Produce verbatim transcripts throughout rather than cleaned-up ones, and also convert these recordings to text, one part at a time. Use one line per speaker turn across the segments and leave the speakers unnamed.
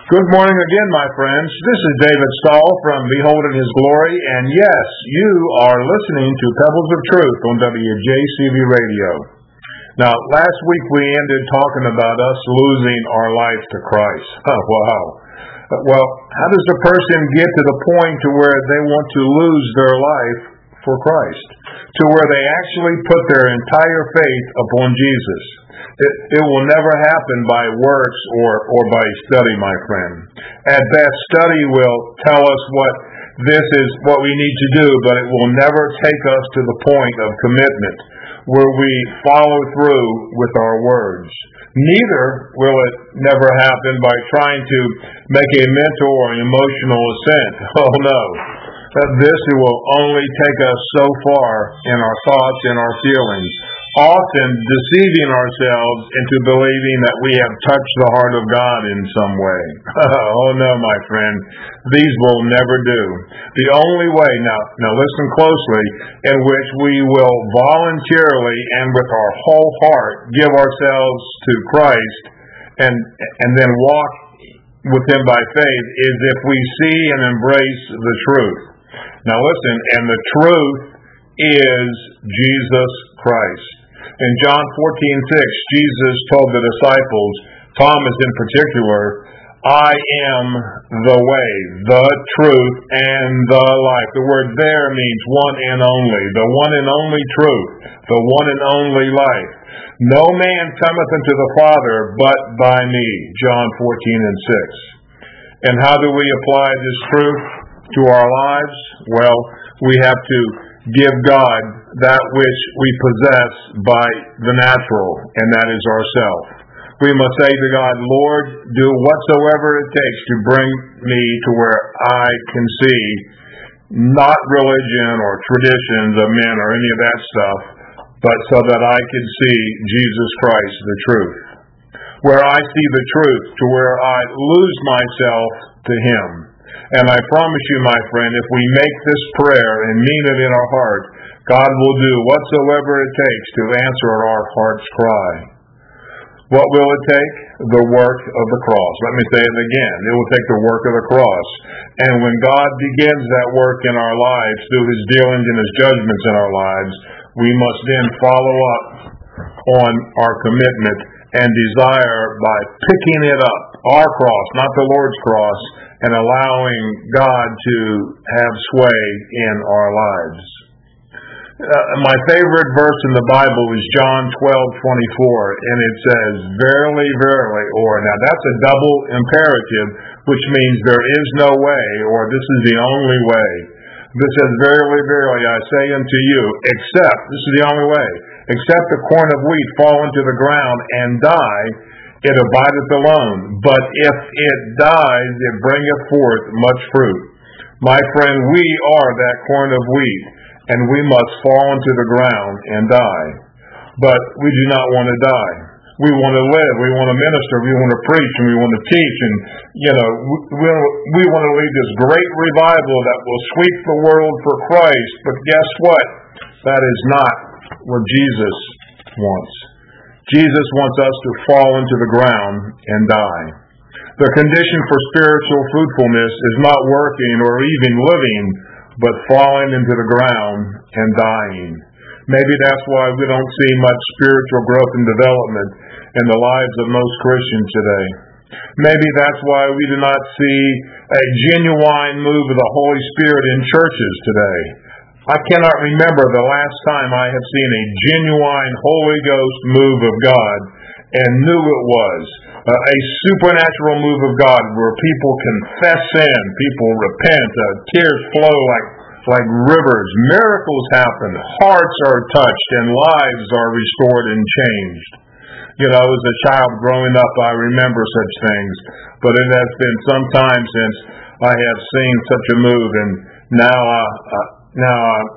Good morning again, my friends. This is David Stahl from Beholding His Glory, and yes, you are listening to Pebbles of Truth on W J C V Radio. Now, last week we ended talking about us losing our life to Christ. Oh, wow. Well, how does a person get to the point to where they want to lose their life for Christ, to where they actually put their entire faith upon Jesus? It, it will never happen by works or, or by study, my friend. At best, study will tell us what this is what we need to do, but it will never take us to the point of commitment where we follow through with our words. Neither will it never happen by trying to make a mental or emotional assent. Oh no. This will only take us so far in our thoughts and our feelings, often deceiving ourselves into believing that we have touched the heart of God in some way. Oh no, my friend, these will never do. The only way, now, now listen closely, in which we will voluntarily and with our whole heart give ourselves to Christ and, and then walk with Him by faith is if we see and embrace the truth. Now listen, and the truth is Jesus Christ. In John fourteen six, Jesus told the disciples, Thomas in particular, I am the way, the truth, and the life. The word there means one and only, the one and only truth, the one and only life. No man cometh unto the Father but by me, John fourteen and six. And how do we apply this truth to our lives? Well, we have to give God that which we possess by the natural, and that is ourself. We must say to God, Lord, do whatsoever it takes to bring me to where I can see not religion or traditions of men or any of that stuff, but so that I can see Jesus Christ, the truth. Where I see the truth, to where I lose myself to Him. And I promise you, my friend, if we make this prayer and mean it in our heart, God will do whatsoever it takes to answer our heart's cry. What will it take? The work of the cross. Let me say it again. It will take the work of the cross. And when God begins that work in our lives through His dealings and His judgments in our lives, we must then follow up on our commitment and desire by picking it up, our cross, not the Lord's cross, and allowing God to have sway in our lives. Uh, my favorite verse in the Bible is John twelve twenty-four, and it says, Verily, verily, or, now that's a double imperative, which means there is no way, or this is the only way. This says, Verily, verily, I say unto you, except, this is the only way, except a corn of wheat fall into the ground and die, it abideth alone. But if it dies, it bringeth forth much fruit. My friend, we are that corn of wheat, and we must fall into the ground and die. But we do not want to die. We want to live. We want to minister. We want to preach, and we want to teach. And, you know, we, we want to lead this great revival that will sweep the world for Christ. But guess what? That is not what Jesus wants. Jesus wants us to fall into the ground and die. The condition for spiritual fruitfulness is not working or even living, but falling into the ground and dying. Maybe that's why we don't see much spiritual growth and development in the lives of most Christians today. Maybe that's why we do not see a genuine move of the Holy Spirit in churches today. I cannot remember the last time I have seen a genuine Holy Ghost move of God and knew it was uh, a supernatural move of God where people confess sin, people repent, uh, tears flow like like rivers, miracles happen, hearts are touched, and lives are restored and changed. You know, as a child growing up, I remember such things, but it has been some time since I have seen such a move, and now uh, uh, Now,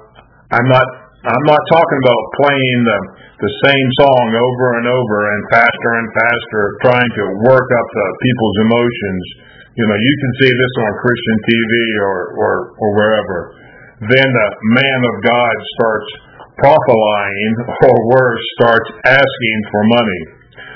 I'm not I'm not talking about playing the, the same song over and over and faster and faster, trying to work up the people's emotions. You know, you can see this on Christian T V or, or, or wherever. Then the man of God starts prophesying, or worse, starts asking for money.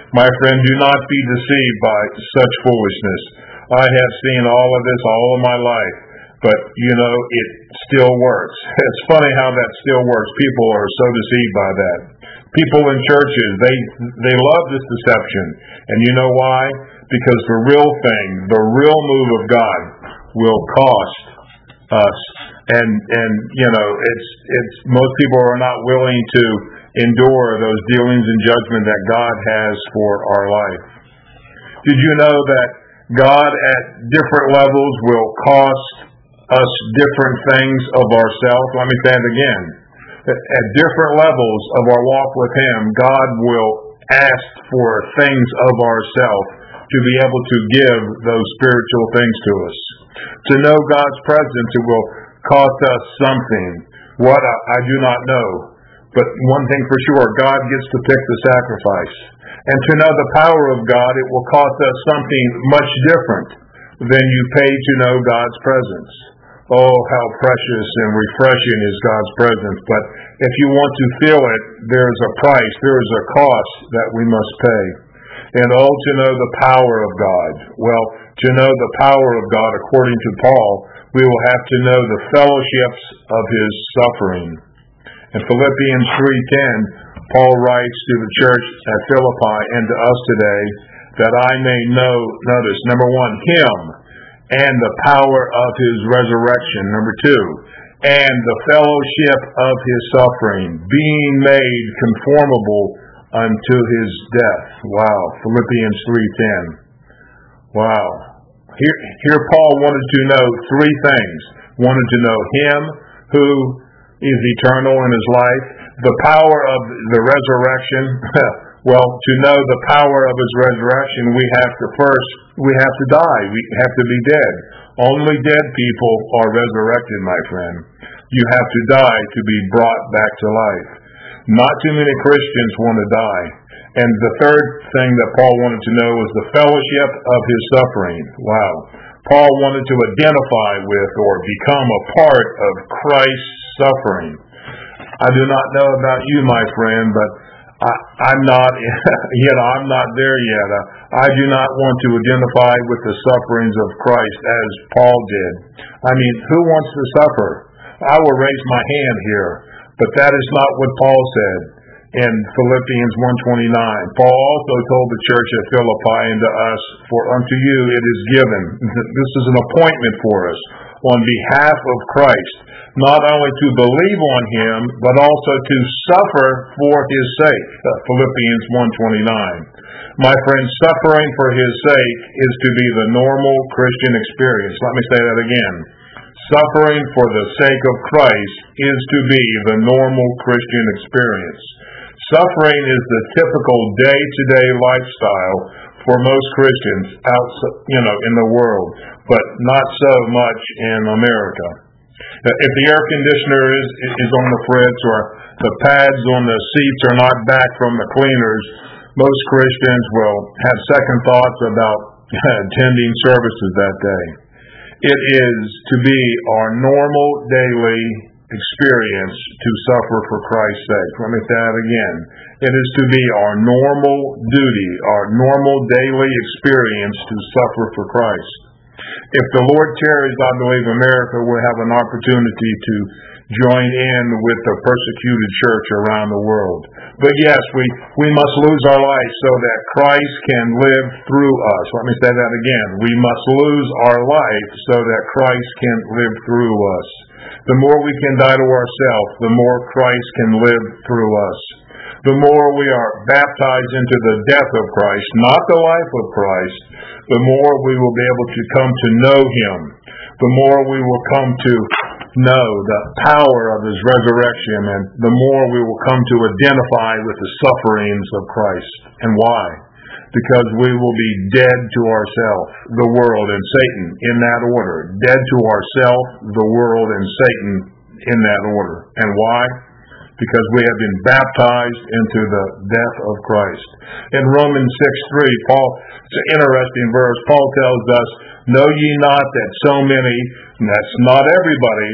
My friend, do not be deceived by such foolishness. I have seen all of this all of my life, but, you know, it still works. It's funny how that still works. People are so deceived by that. People in churches, they they love this deception. And you know why? Because the real thing, the real move of God will cost us. And, and you know, it's it's most people are not willing to endure those dealings and judgment that God has for our life. Did you know that God at different levels will cost us different things of ourselves? Let me say it again. At different levels of our walk with Him, God will ask for things of ourselves to be able to give those spiritual things to us. To know God's presence, it will cost us something. What, I, I do not know. But one thing for sure, God gets to pick the sacrifice. And to know the power of God, it will cost us something much different than you pay to know God's presence. Oh, how precious and refreshing is God's presence. But if you want to feel it, there is a price, there is a cost that we must pay. And oh, to know the power of God. Well, to know the power of God, according to Paul, we will have to know the fellowships of His suffering. In Philippians three ten, Paul writes to the church at Philippi and to us today, that I may know, notice, number one, Him and the power of His resurrection. Number two, and the fellowship of His suffering, being made conformable unto His death. Wow, Philippians three ten. Wow. Here, here Paul wanted to know three things. Wanted to know Him who is eternal in His life, the power of the resurrection. Well, to know the power of His resurrection, we have to first, we have to die. We have to be dead. Only dead people are resurrected, my friend. You have to die to be brought back to life. Not too many Christians want to die. And the third thing that Paul wanted to know was the fellowship of His suffering. Wow. Paul wanted to identify with or become a part of Christ's suffering. I do not know about you, my friend, but I, I'm not, yet I'm not there yet. Uh, I do not want to identify with the sufferings of Christ as Paul did. I mean, who wants to suffer? I will raise my hand here, but that is not what Paul said in Philippians one twenty-nine. Paul also told the church at Philippi and to us, for unto you it is given. This is an appointment for us on behalf of Christ, not only to believe on Him, but also to suffer for His sake. Philippians one twenty-nine. My friend, suffering for His sake is to be the normal Christian experience. Let me say that again. Suffering for the sake of Christ is to be the normal Christian experience. Suffering is the typical day-to-day lifestyle for most Christians out, you know, in the world, but not so much in America. If the air conditioner is is on the fritz or the pads on the seats are not back from the cleaners, most Christians will have second thoughts about attending services that day. It is to be our normal daily experience to suffer for Christ's sake. Let me say that again. It is to be our normal duty, our normal daily experience to suffer for Christ. If the Lord tarries, I believe America will have an opportunity to join in with the persecuted church around the world. But yes, we, we must lose our life so that Christ can live through us. Let me say that again. We must lose our life so that Christ can live through us. The more we can die to ourselves, the more Christ can live through us. The more we are baptized into the death of Christ, not the life of Christ, the more we will be able to come to know Him. The more we will come to know the power of His resurrection, and the more we will come to identify with the sufferings of Christ. And why? Because we will be dead to ourselves, the world, and Satan in that order. Dead to ourselves, the world, and Satan in that order. And why? Because we have been baptized into the death of Christ. In Romans six three, Paul, it's an interesting verse, Paul tells us, know ye not that so many, and that's not everybody,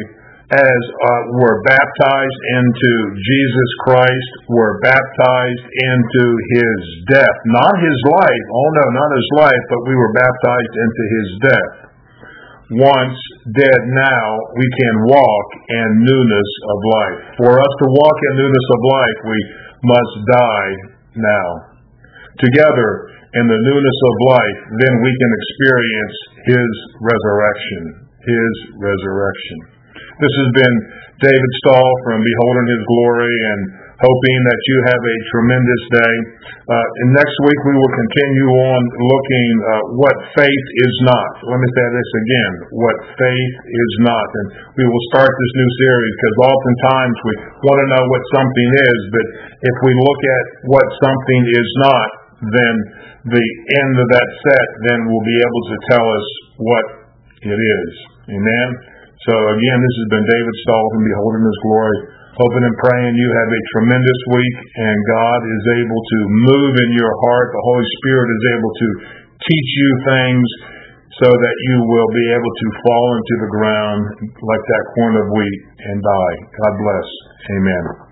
as uh, were baptized into Jesus Christ, were baptized into his death. Not his life. Oh no, not his life, but we were baptized into his death. Once dead, now we can walk in newness of life. For us to walk in newness of life, we must die now. Together in the newness of life, then we can experience his resurrection. His resurrection. This has been David Stahl from Beholding His Glory, and hoping that you have a tremendous day. Uh, and next week we will continue on looking uh, what faith is not. Let me say this again, what faith is not. And we will start this new series because oftentimes we want to know what something is, but if we look at what something is not, then the end of that set then will be able to tell us what it is. Amen? So again, this has been David Stahl from Beholding His Glory. Hoping and praying you have a tremendous week, and God is able to move in your heart. The Holy Spirit is able to teach you things so that you will be able to fall into the ground like that corn of wheat and die. God bless. Amen.